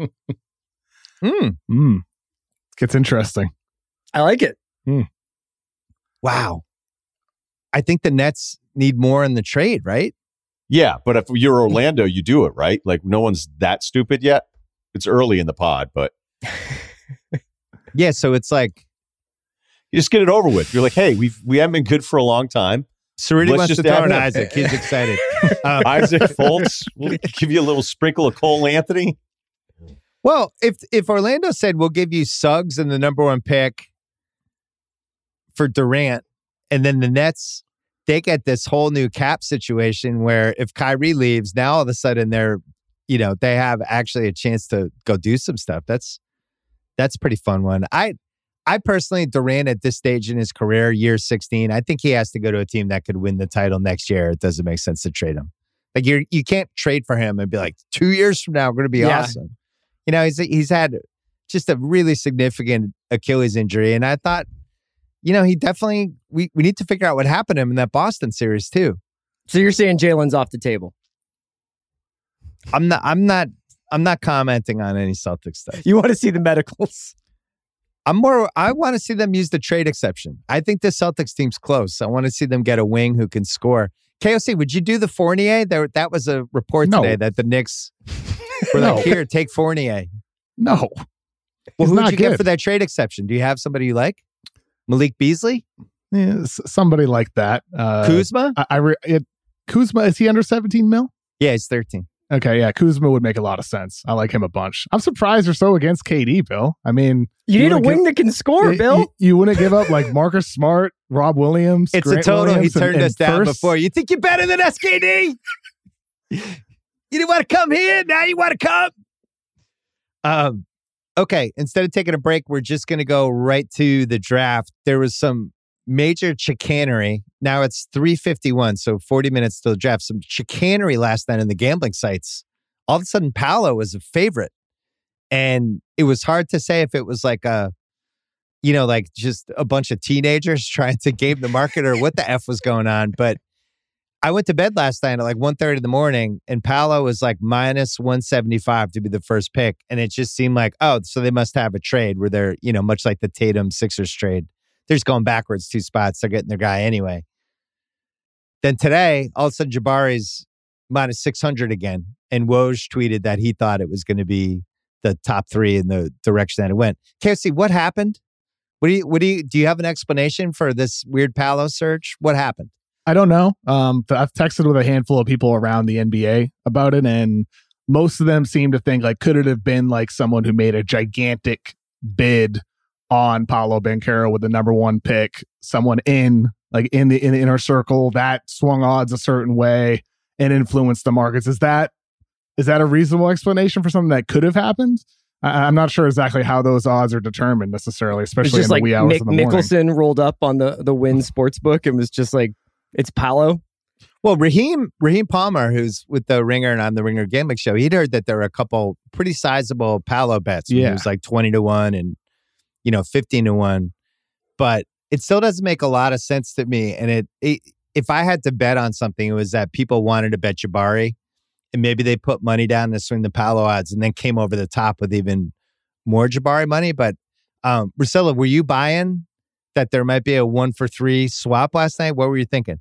Gets interesting. I like it. Wow. I think the Nets need more in the trade, right? Yeah, but if you're Orlando, you do it, right? Like, no one's that stupid yet. It's early in the pod, but Yeah, so it's like you just get it over with. You're like, hey, we haven't been good for a long time. Cerruti Let's wants just to throw add in him. Isaac. He's excited. Isaac Fultz, we'll give you a little sprinkle of Cole Anthony. Well, if Orlando said we'll give you Suggs and the number one pick for Durant, and then the Nets, they get this whole new cap situation where if Kyrie leaves, now all of a sudden they have actually a chance to go do some stuff. That's a pretty fun one. I personally, Durant at this stage in his career, year 16, I think he has to go to a team that could win the title next year. It doesn't make sense to trade him. Like you can't trade for him and be like 2 years from now we're going to be awesome. You know, he's had just a really significant Achilles injury, and I thought, he definitely we need to figure out what happened to him in that Boston series too. So you're saying Jalen's off the table? I'm not commenting on any Celtics stuff. You want to see the medicals? I want to see them use the trade exception. I think the Celtics team's close. I want to see them get a wing who can score. KOC, would you do the Fournier? That was a report today that the Knicks were like, here, take Fournier. No. Well, who would you good. get for that trade exception? Do you have somebody you like? Malik Beasley? Yeah, somebody like that. Kuzma? Kuzma, is he under 17 mil? Yeah, he's 13. Okay, yeah, Kuzma would make a lot of sense. I like him a bunch. I'm surprised you're so against KD, Bill. I mean, you need a wing that can score, Bill. You wouldn't give up like Marcus Smart, Rob Williams. It's Grant a total. Williams He turned us down first. before. You think you're better than SKD? You didn't want to come here. Now you want to come. Okay. Instead of taking a break, we're just going to go right to the draft. There was some major chicanery. Now it's 3:51, so 40 minutes till the draft. Some chicanery last night in the gambling sites. All of a sudden, Paolo was a favorite. And it was hard to say if it was like just a bunch of teenagers trying to game the market or what the F was going on. But I went to bed last night at like 1:30 in the morning, and Paolo was like minus 175 to be the first pick. And it just seemed like, oh, so they must have a trade where they're, much like the Tatum Sixers trade. They're just going backwards 2 spots. They're getting their guy anyway. Then today, all of a sudden, Jabari's minus 600 again. And Woj tweeted that he thought it was going to be the top 3 in the direction that it went. KFC, what happened? Do you have an explanation for this weird Paolo surge? What happened? I don't know. I've texted with a handful of people around the NBA about it, and most of them seem to think like, could it have been like someone who made a gigantic bid on Paolo Banchero with the number 1 pick, someone in the inner circle that swung odds a certain way and influenced the markets? Is that a reasonable explanation for something that could have happened? I'm not sure exactly how those odds are determined necessarily, especially in the wee hours of the morning. Mickelson rolled up on the Wynn Sportsbook and was just like, it's Paolo. Well, Raheem Palmer, who's with the Ringer and on the Ringer Gambling Show, he'd heard that there were a couple pretty sizable Paolo bets. Yeah. It was like 20-1 and 15-1. But it still doesn't make a lot of sense to me. And if I had to bet on something, it was that people wanted to bet Jabari, and maybe they put money down to swing the Paolo odds and then came over the top with even more Jabari money. But Russillo, were you buying that there might be a 1-for-3 swap last night? What were you thinking?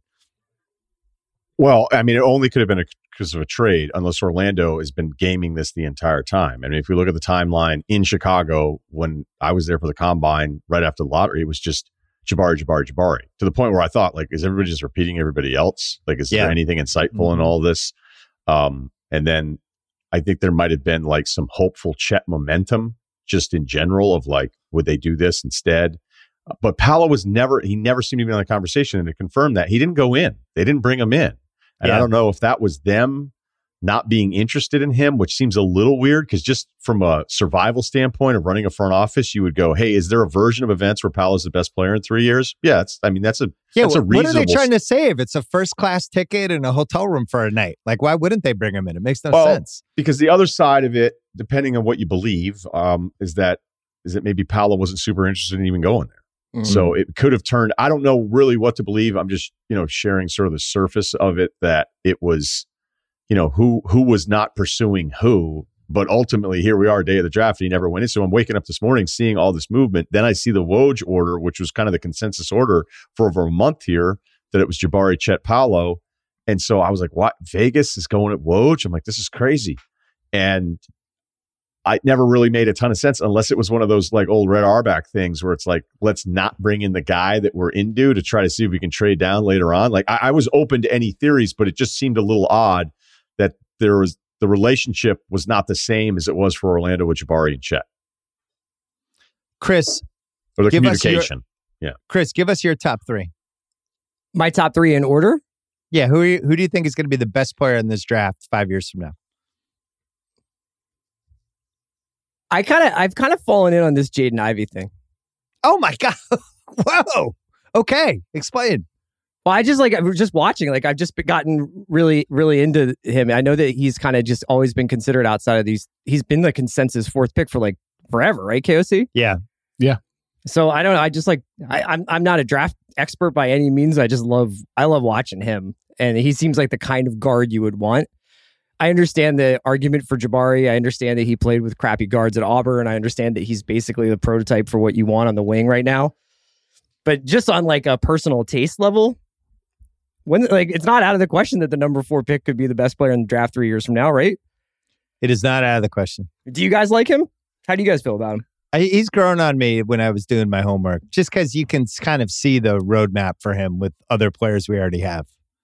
Well, I mean, it only could have been because of a trade, unless Orlando has been gaming this the entire time. I mean, if we look at the timeline in Chicago, when I was there for the combine right after the lottery, it was just Jabari, to the point where I thought, like, is everybody just repeating everybody else? Like, is there anything insightful in all this? And then I think there might have been like some hopeful Chet momentum just in general of like, would they do this instead? But Paolo he never seemed to be in the conversation. And to confirm that, he didn't go in. They didn't bring him in. And I don't know if that was them not being interested in him, which seems a little weird because just from a survival standpoint of running a front office, you would go, hey, is there a version of events where Paolo's the best player in 3 years? Yeah, that's a reasonable. What are they trying to save? It's a first class ticket and a hotel room for a night. Like, why wouldn't they bring him in? It makes no sense. Because the other side of it, depending on what you believe, is that maybe Paolo wasn't super interested in even going there. Mm-hmm. So it could have turned. I don't know really what to believe. I'm just sharing sort of the surface of it, that it was. Who was not pursuing who, but ultimately here we are, day of the draft, and he never went in. So I'm waking up this morning seeing all this movement. Then I see the Woj order, which was kind of the consensus order for over a month here, that it was Jabari, Chet, Paolo. And so I was like, what? Vegas is going at Woj? I'm like, this is crazy. And it never really made a ton of sense unless it was one of those like old Red Auerbach things where it's like, let's not bring in the guy that we're into to try to see if we can trade down later on. Like I was open to any theories, but it just seemed a little odd that the relationship was not the same as it was for Orlando with Jabari and Chet. Chris, or the communication. Chris, give us your top three. My top three in order? Yeah, who do you think is going to be the best player in this draft 5 years from now? I've kind of fallen in on this Jaden Ivey thing. Oh my God. Whoa. Okay. Explain. Well, I was just watching. Like, I've just gotten really, really into him. I know that he's kind of just always been considered outside of these. He's been the consensus fourth pick for like forever, right, KOC? Yeah. So I don't know. I just like I'm not a draft expert by any means. I love watching him, and he seems like the kind of guard you would want. I understand the argument for Jabari. I understand that he played with crappy guards at Auburn. I understand that he's basically the prototype for what you want on the wing right now. But just on like a personal taste level. It's not out of the question that the number 4 pick could be the best player in the draft 3 years from now, right? It is not out of the question. Do you guys like him? How do you guys feel about him? He's grown on me when I was doing my homework, just because you can kind of see the roadmap for him with other players we already have.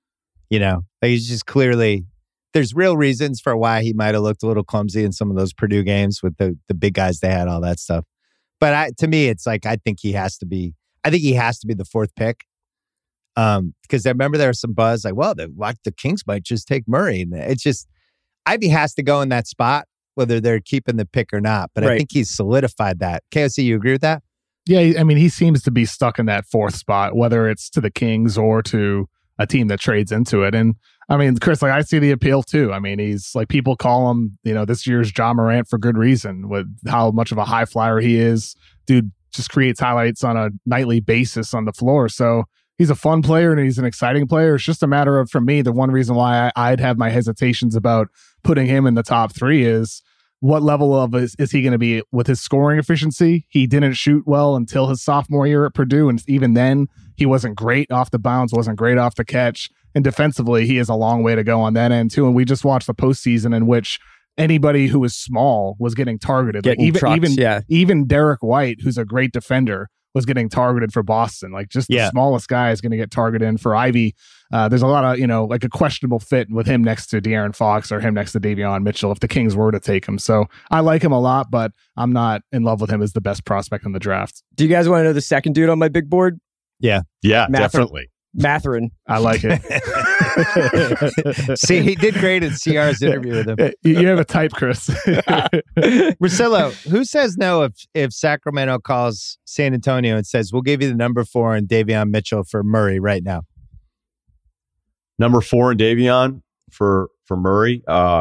He's just clearly, there's real reasons for why he might have looked a little clumsy in some of those Purdue games with the big guys they had, all that stuff. But to me, it's like, I think he has to be the 4th pick. Because I remember there was some buzz like, well, the Kings might just take Murray. And it's just, Ivy has to go in that spot, whether they're keeping the pick or not. But I think he's solidified that. KOC, you agree with that? Yeah, I mean, he seems to be stuck in that 4th spot, whether it's to the Kings or to a team that trades into it. And I mean, Chris, like I see the appeal too. I mean, he's like, people call him, this year's Ja Morant for good reason with how much of a high flyer he is. Dude just creates highlights on a nightly basis on the floor. So he's a fun player and he's an exciting player. It's just a matter of, for me, the one reason why I'd have my hesitations about putting him in the top 3 is what level of is he going to be with his scoring efficiency? He didn't shoot well until his sophomore year at Purdue. And even then, he wasn't great off the bounce, wasn't great off the catch. And defensively, he has a long way to go on that end too. And we just watched the postseason in which anybody who was small was getting targeted. Even Derek White, who's a great defender, was getting targeted for Boston. Like just the smallest guy is going to get targeted. And for Ivy, there's a lot of, like a questionable fit with him next to De'Aaron Fox or him next to Davion Mitchell if the Kings were to take him. So I like him a lot, but I'm not in love with him as the best prospect in the draft. Do you guys want to know the second dude on my big board? Yeah, definitely. Mathurin. I like it. See, he did great in CR's interview with him. You have a type, Chris. Russillo, who says no if Sacramento calls San Antonio and says, we'll give you the number 4 and Davion Mitchell for Murray right now? Number 4 and Davion for Murray.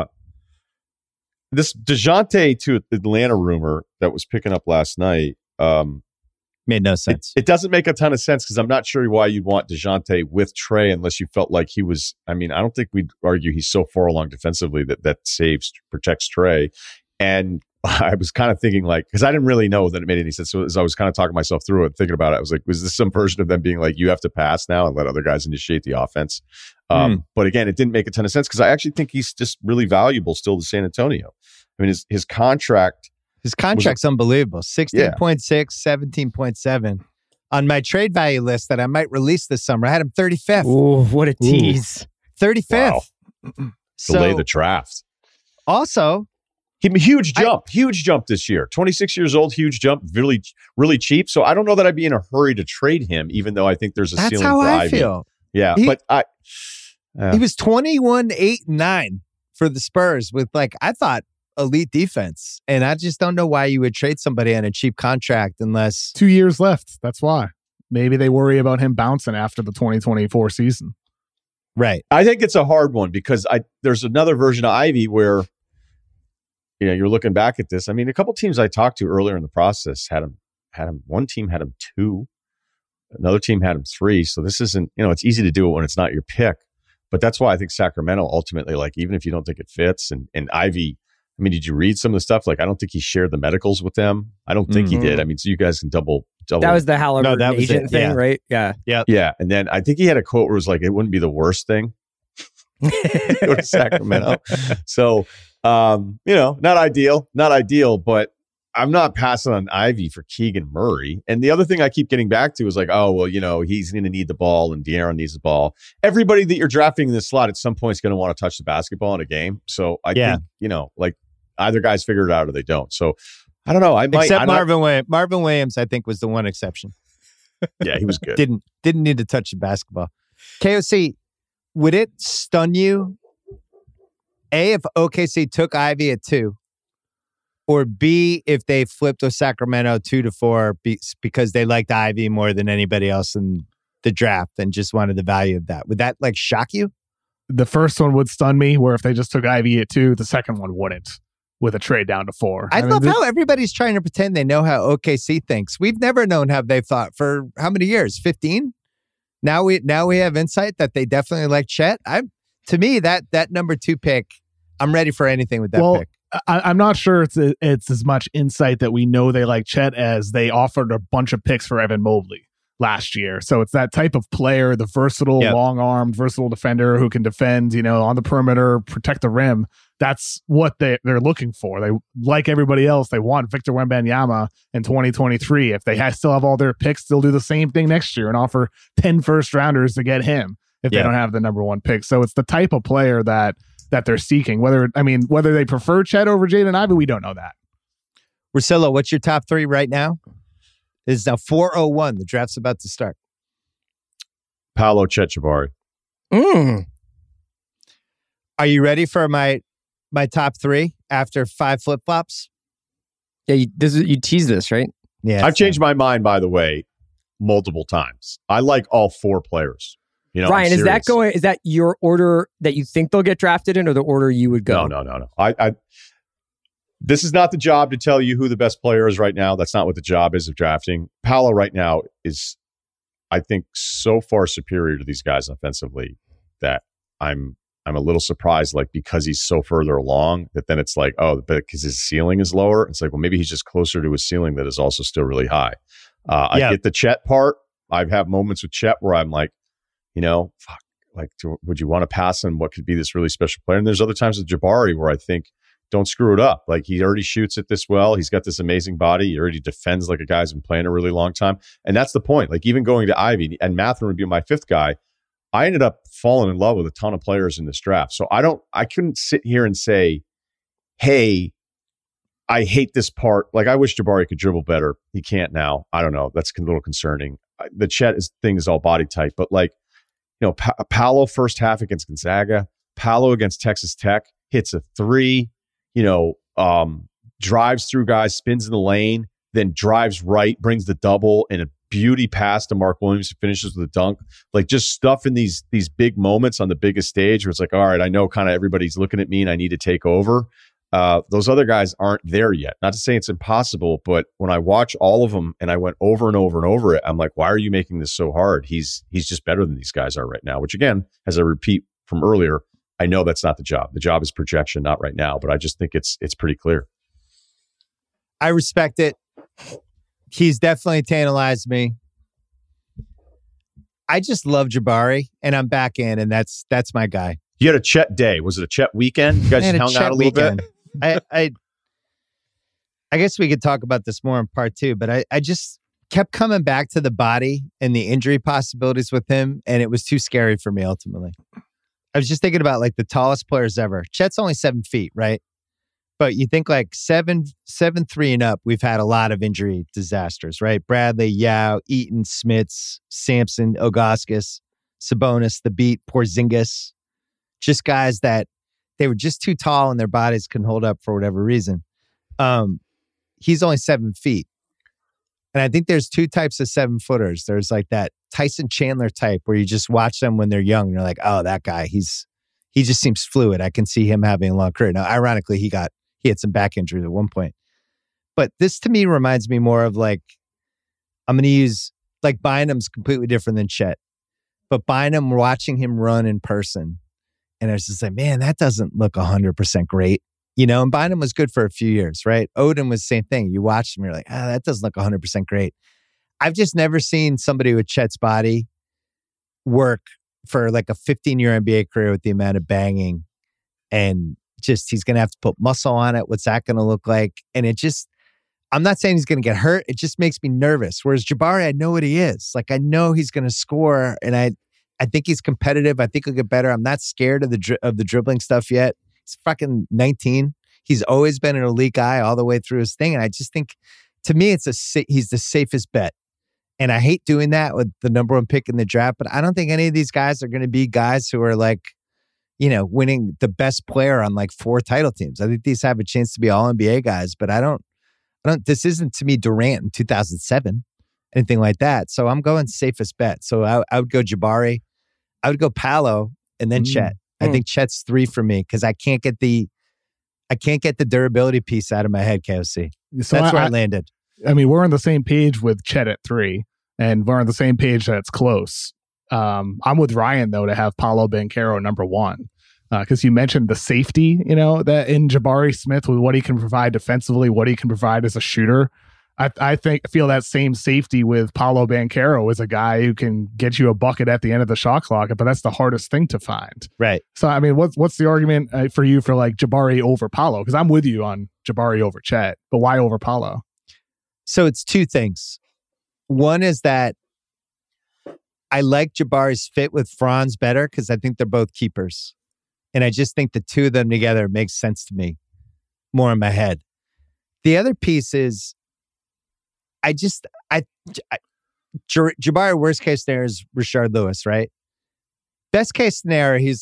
This DeJounte to Atlanta rumor that was picking up last night, made no sense. It doesn't make a ton of sense because I'm not sure why you'd want DeJounte with Trae unless you felt like he was. I mean, I don't think we'd argue he's so far along defensively that protects Trae. And I was kind of thinking because I didn't really know that it made any sense. So as I was kind of talking myself through it, thinking about it, I was like, was this some version of them being like, you have to pass now and let other guys initiate the offense? But again, it didn't make a ton of sense because I actually think he's just really valuable still to San Antonio. I mean, his contract. His contract's unbelievable. 16.6, 17.7. On my trade value list that I might release this summer, I had him 35th. Ooh, what a tease. 35th. Wow. Delay the draft. Also, Huge jump this year. 26 years old, huge jump, really, really cheap. So I don't know that I'd be in a hurry to trade him, even though I think there's a ceiling for Ivy. That's how I feel. Yeah, he was 21-8-9 for the Spurs with I thought elite defense, and I just don't know why you would trade somebody on a cheap contract unless 2 years left. That's why. Maybe they worry about him bouncing after the 2024 season. Right. I think it's a hard one because there's another version of Ivy where. You're looking back at this. I mean, a couple teams I talked to earlier in the process had him. One team had him 2. Another team had him 3. So this isn't, it's easy to do it when it's not your pick. But that's why I think Sacramento ultimately, even if you don't think it fits, and Ivy, I mean, did you read some of the stuff? I don't think he shared the medicals with them. I don't think he did. I mean, so you guys can double. That was the Halliburton agent thing, right? Yeah. Yeah. And then I think he had a quote where it was it wouldn't be the worst thing. Go to Sacramento. So, not ideal, but I'm not passing on Ivy for Keegan Murray. And the other thing I keep getting back to is he's going to need the ball and De'Aaron needs the ball. Everybody that you're drafting in this slot at some point is going to want to touch the basketball in a game. So I think, either guys figure it out or they don't. So I don't know. Except Marvin Williams. Marvin Williams, I think, was the one exception. Yeah, he was good. Didn't need to touch the basketball. KOC, would it stun you, A, if OKC took Ivy at 2, or B, if they flipped with Sacramento 2-4 because they liked Ivy more than anybody else in the draft and just wanted the value of that? Would that shock you? The first one would stun me, where if they just took Ivy at 2, the second one wouldn't, with a trade down to 4. I love how everybody's trying to pretend they know how OKC thinks. We've never known how they've thought for how many years? 15? Now we have insight that they definitely like Chet. To me, that number 2 pick, I'm ready for anything with that pick. I'm not sure it's as much insight that we know they like Chet as they offered a bunch of picks for Evan Mobley last year. So it's that type of player, the versatile, long-armed, versatile defender who can defend, on the perimeter, protect the rim. That's what they're looking for. They, like everybody else, they want Victor Wembanyama in 2023. If they still have all their picks, they'll do the same thing next year and offer 10 first-rounders to get him if they don't have the number 1 pick. So it's the type of player that they're seeking. Whether they prefer Chet over Jaden Ivey, we don't know that. Russillo, what's your top 3 right now? It is now 4:01. The draft's about to start. Paolo, Chet, Jabari. Are you ready for my top 3 after 5 flip-flops? Yeah, you tease this, right? Yeah. I've changed my mind, by the way, multiple times. I like all 4 players. Ryan, is that your order that you think they'll get drafted in, or the order you would go? No. This is not the job to tell you who the best player is right now. That's not what the job is of drafting. Paolo right now is, I think, so far superior to these guys offensively that I'm a little surprised, because he's so further along that then it's because his ceiling is lower. It's maybe he's just closer to his ceiling that is also still really high. I get the Chet part. I have moments with Chet where I'm would you want to pass on what could be this really special player? And there's other times with Jabari where I think, don't screw it up. He already shoots it this well. He's got this amazing body. He already defends like a guy who's been playing a really long time. And that's the point. Even going to Ivy, and Mathurin would be my 5th guy, I ended up falling in love with a ton of players in this draft. So I couldn't sit here and say, hey, I hate this part. I wish Jabari could dribble better. He can't now. I don't know. That's a little concerning. The Chet thing is all body type, but Paolo first half against Gonzaga, Paolo against Texas Tech, hits a 3, drives through guys, spins in the lane, then drives right, brings the double, and a beauty pass to Mark Williams who finishes with a dunk. Just stuff in these big moments on the biggest stage where it's all right, I know kind of everybody's looking at me and I need to take over. Those other guys aren't there yet. Not to say it's impossible, but when I watch all of them and I went over and over and over it, I'm why are you making this so hard? He's just better than these guys are right now, which again, as I repeat from earlier, I know that's not the job. The job is projection, not right now, but I just think it's pretty clear. I respect it. He's definitely tantalized me. I just love Jabari, and I'm back in, and that's my guy. You had a Chet day. Was it a Chet weekend? You guys just hung out a little bit? I guess we could talk about this more in part 2, but I just kept coming back to the body and the injury possibilities with him, and it was too scary for me ultimately. I was just thinking about the tallest players ever. Chet's only 7 feet, right? But you think like 7-3 and up, we've had a lot of injury disasters, right? Bradley, Yao, Eaton, Smits, Sampson, Ogauskas, Sabonis, the Beat, Porzingis. Just guys that they were just too tall and their bodies couldn't hold up for whatever reason. He's only 7 feet. And I think there's 2 types of 7-footers. There's like that Tyson Chandler type where you just watch them when they're young and you're like, oh, that guy, he just seems fluid. I can see him having a long career. Now, ironically, he had some back injuries at one point. But this to me reminds me more of like, I'm going to use, like Bynum's completely different than Chet. But Bynum, watching him run in person, and I was just like, man, that doesn't look 100% great. You know, and Bynum was good for a few years, right? Odin was the same thing. You watched him, you're like, that doesn't look 100% great. I've just never seen somebody with Chet's body work for like a 15-year NBA career with the amount of banging, and just he's going to have to put muscle on it. What's that going to look like? And it just, I'm not saying he's going to get hurt. It just makes me nervous. Whereas Jabari, I know what he is. Like, I know he's going to score, and I think he's competitive. I think he'll get better. I'm not scared of the dribbling stuff yet. He's fucking 19. He's always been an elite guy all the way through his thing. And I just think, to me, he's the safest bet. And I hate doing that with the number 1 pick in the draft, but I don't think any of these guys are going to be guys who are like, you know, winning the best player on like 4 title teams. I think these have a chance to be all NBA guys, but I don't, this isn't to me Durant in 2007, anything like that. So I'm going safest bet. So I would go Jabari. I would go Paolo and then Chet. I think Chet's 3 for me because I can't get the durability piece out of my head, KOC. So that's where I landed. I mean, we're on the same page with Chet at 3, and we're on the same page that it's close. I'm with Ryan, though, to have Paolo Banchero number 1. Because you mentioned the safety, you know, that in Jabari Smith with what he can provide defensively, what he can provide as a shooter. I feel that same safety with Paolo Banchero as a guy who can get you a bucket at the end of the shot clock, but that's the hardest thing to find. Right. So, I mean, what's the argument for you for like Jabari over Paolo? Because I'm with you on Jabari over Chet, but why over Paolo? So it's 2 things. One is that I like Jabari's fit with Franz better because I think they're both keepers. And I just think the 2 of them together makes sense to me more in my head. The other piece is, Jabari, worst case scenario is Rashard Lewis, right? Best case scenario, he's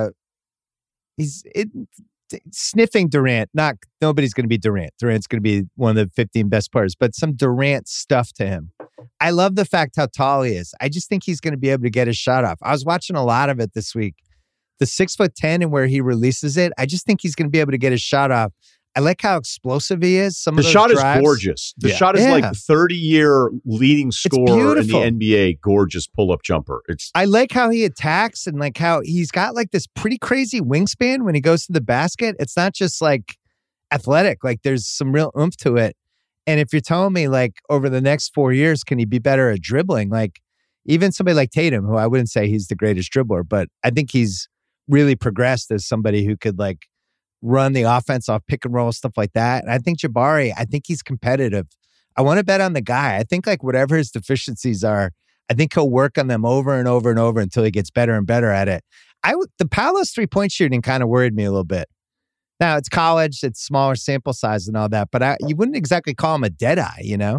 sniffing Durant. Nobody's going to be Durant. Durant's going to be one of the 15 best players, but some Durant stuff to him. I love the fact how tall he is. I just think he's going to be able to get his shot off. I was watching a lot of it this week. The 6'10" and where he releases it, I just think he's going to be able to get his shot off. I like how explosive he is. The shot is gorgeous. The shot is like 30-year leading scorer in the NBA. Gorgeous pull-up jumper. I like how he attacks and like how he's got like this pretty crazy wingspan when he goes to the basket. It's not just like athletic. Like there's some real oomph to it. And if you're telling me like over the next 4 years, can he be better at dribbling? Like even somebody like Tatum, who I wouldn't say he's the greatest dribbler, but I think he's really progressed as somebody who could like run the offense off pick and roll, stuff like that. And I think Jabari, I think he's competitive. I want to bet on the guy. I think like whatever his deficiencies are, I think he'll work on them over and over and over until he gets better and better at it. The Paolo's 3-point shooting kind of worried me a little bit. Now it's college, it's smaller sample size and all that, but you wouldn't exactly call him a dead eye, you know?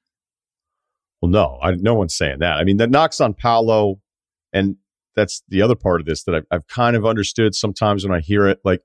Well, no, no one's saying that. I mean, the knocks on Paolo, and that's the other part of this that I've kind of understood sometimes when I hear it. Like,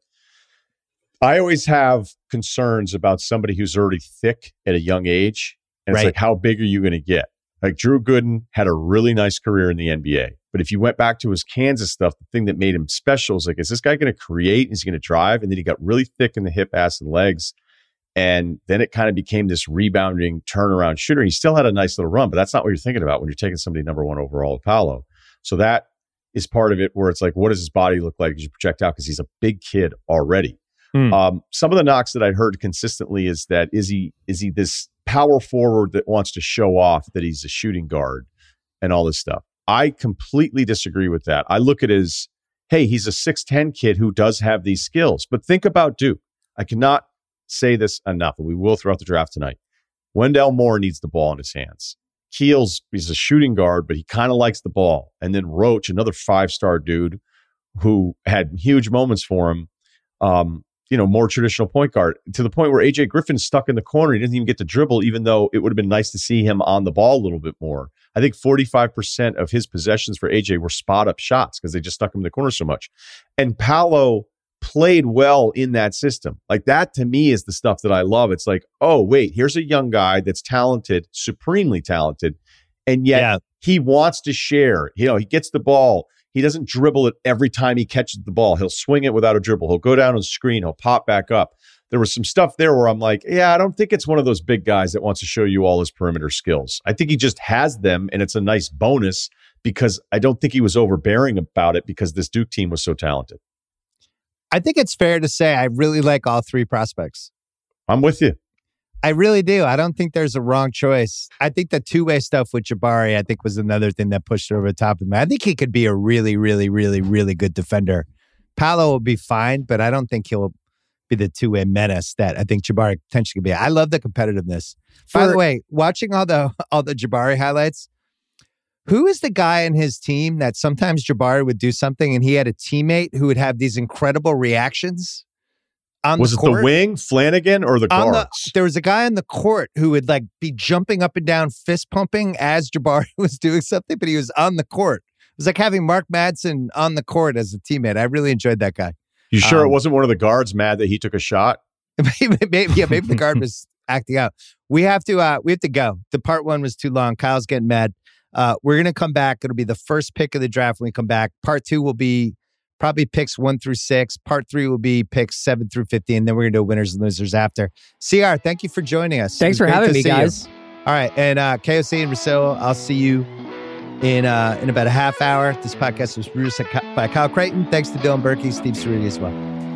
I always have concerns about somebody who's already thick at a young age. And it's like, how big are you going to get? Like Drew Gooden had a really nice career in the NBA. But if you went back to his Kansas stuff, the thing that made him special is like, is this guy going to create? Is he going to drive? And then he got really thick in the hip, ass, and legs. And then it kind of became this rebounding turnaround shooter. He still had a nice little run, but that's not what you're thinking about when you're taking somebody number 1 overall at Paolo. So that is part of it where it's like, what does his body look like as you project out? Because he's a big kid already. Some of the knocks that I'd heard consistently is that is he this power forward that wants to show off that he's a shooting guard and all this stuff. I completely disagree with that. I look at it as, hey, he's a 6'10" kid who does have these skills. But think about Duke. I cannot say this enough, and we will throughout the draft tonight. Wendell Moore needs the ball in his hands. Keels, he's a shooting guard, but he kind of likes the ball. And then Roach, another 5-star dude who had huge moments for him. more traditional point guard, to the point where AJ Griffin's stuck in the corner. He doesn't even get to dribble, even though it would have been nice to see him on the ball a little bit more. I think 45% of his possessions for AJ were spot up shots because they just stuck him in the corner so much. And Paolo played well in that system. Like, that to me is the stuff that I love. It's like, oh, wait, here's a young guy that's talented, supremely talented, and yet he wants to share. He gets the ball. He doesn't dribble it every time he catches the ball. He'll swing it without a dribble. He'll go down on screen. He'll pop back up. There was some stuff there where I'm like, I don't think it's one of those big guys that wants to show you all his perimeter skills. I think he just has them, and it's a nice bonus because I don't think he was overbearing about it because this Duke team was so talented. I think it's fair to say I really like all three prospects. I'm with you. I really do. I don't think there's a wrong choice. I think the two-way stuff with Jabari, I think, was another thing that pushed it over the top of him. I think he could be a really, really, really, really good defender. Paolo will be fine, but I don't think he'll be the two-way menace that I think Jabari potentially could be. I love the competitiveness. By the way, watching all the Jabari highlights, who is the guy in his team that sometimes Jabari would do something and he had a teammate who would have these incredible reactions? Was it the wing, Flanagan, or the guards? There was a guy on the court who would be jumping up and down, fist pumping as Jabari was doing something, but he was on the court. It was like having Mark Madsen on the court as a teammate. I really enjoyed that guy. You sure it wasn't one of the guards mad that he took a shot? maybe the guard was acting out. We have to go. The part one was too long. Kyle's getting mad. We're going to come back. It'll be the first pick of the draft when we come back. Part two will be probably picks 1 through 6. Part 3 will be picks 7 through 15. Then we're going to do winners and losers after. CR, thank you for joining us. Thanks for having me, guys. All right. And KOC and Rosillo, I'll see you in about a half hour. This podcast was produced by Kyle Creighton. Thanks to Dylan Berkey, Steve Cerruti as well.